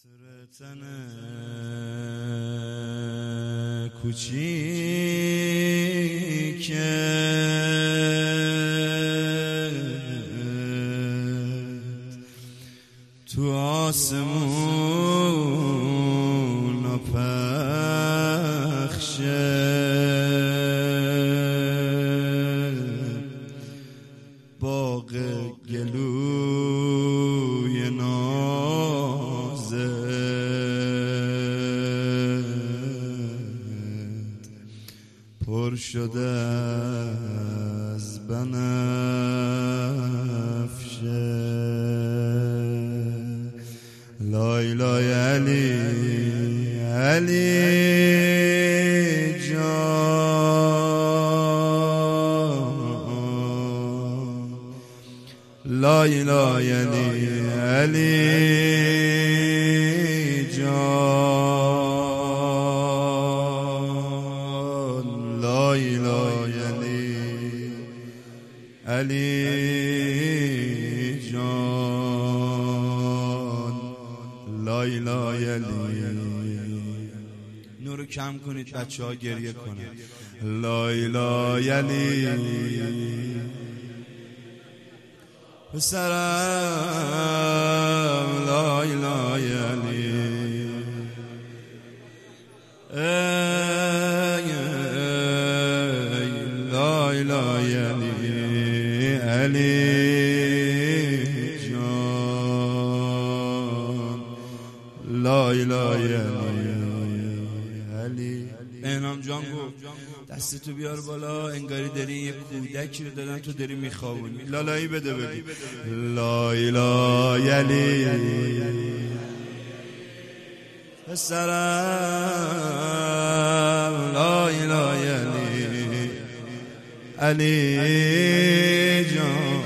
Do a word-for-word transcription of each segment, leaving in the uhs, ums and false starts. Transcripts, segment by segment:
عطر کوچیکت تو آسمون پخشه باغ گلوی نازت پر شده از بنفشه. لای لای علی علی جان، لای لای علی علی جان، لای لای علی علی جان، لای لای علی. نورو کم کنید بچه ها گریه کنن. لای لای علی پسرم، لای لای علی ای لای لای علی علی جان، لای لای علی علی. انعام جان گفت دستتو بیار بالا، انگاری داری یه کودکی رو دادن تو داری میخوابونی. لالایی بده بگی لای لای علی پسرم، لای لای علی علی جان،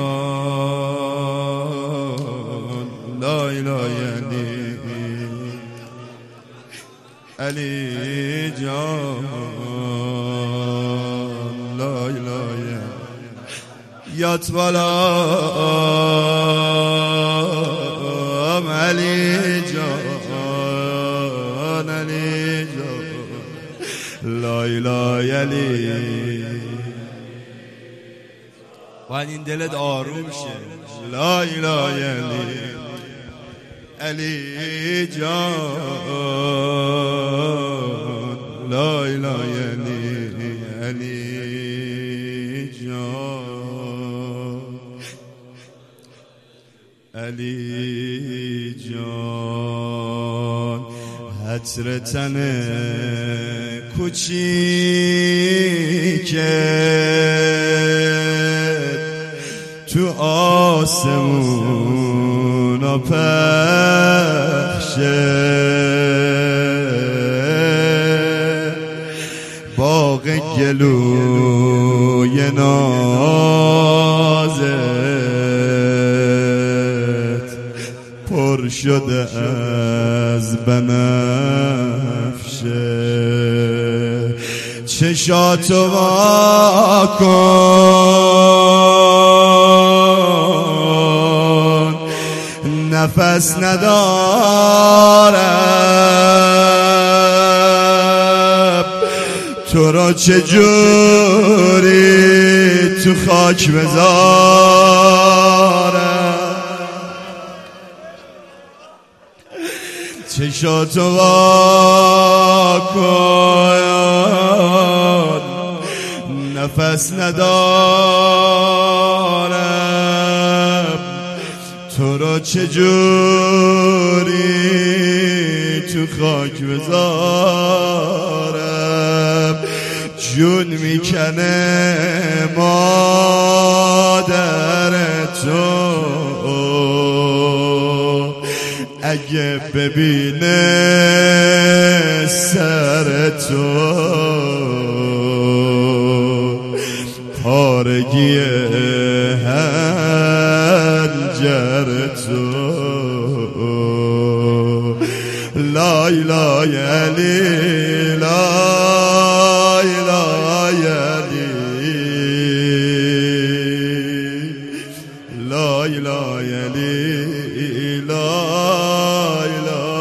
لای لای علی علی جان، لای لای یات بالا علی جان، علی جان، لای لای علی. باید این دلت آروم شه. لای لای علی علی جان، لای لای علی علی جان، علی جان. عطر تن کوچیکت تو آسمون پخشه باغ گلوی نازت پر شده از بنفشه. چشاتو وا کن نفس ندارم، تو را چجوری تو خاک بذارم. چشاتو وا کن نفس ندارم، تو را چجوری تو خاک بذارم. جون میکنه مادر تو اگه ببینه سر تو، پارگی هنجر تو. لای لای علی لای لای علی لای لای علی لای لای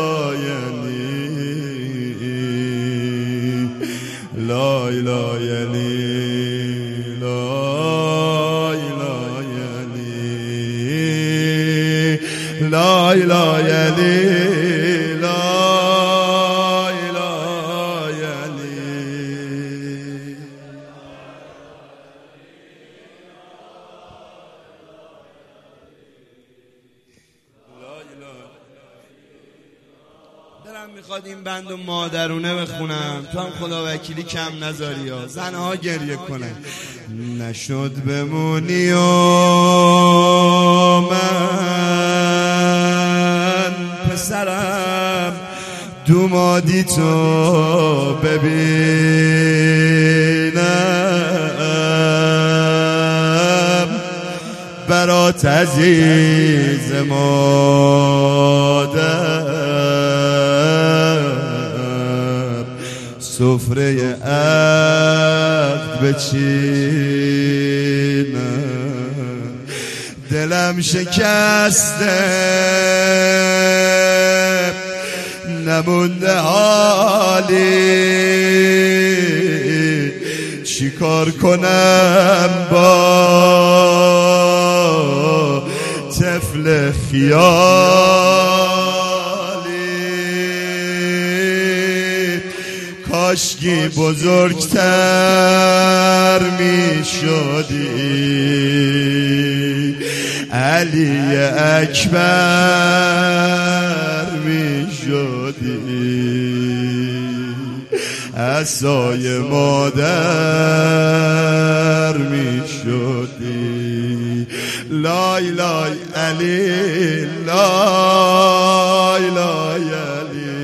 لای علی لای لای علی دلم میخواد این بند و مادرونه بخونم، تو هم خدا وکیلی کم نذاری ها، زنها گریه کنن. نشد بمونی و من پسرم دومادی تو ببینم، برات عزیز مادر سفره عقد بچینم. دلم شکسته نمونده حالی، چیکار کنم با طفل خیالی؟ کاشکی بزرگتر می شدی، علی اکبر می شدی، عصای مادر می شدی. لای لای علی لای لای علی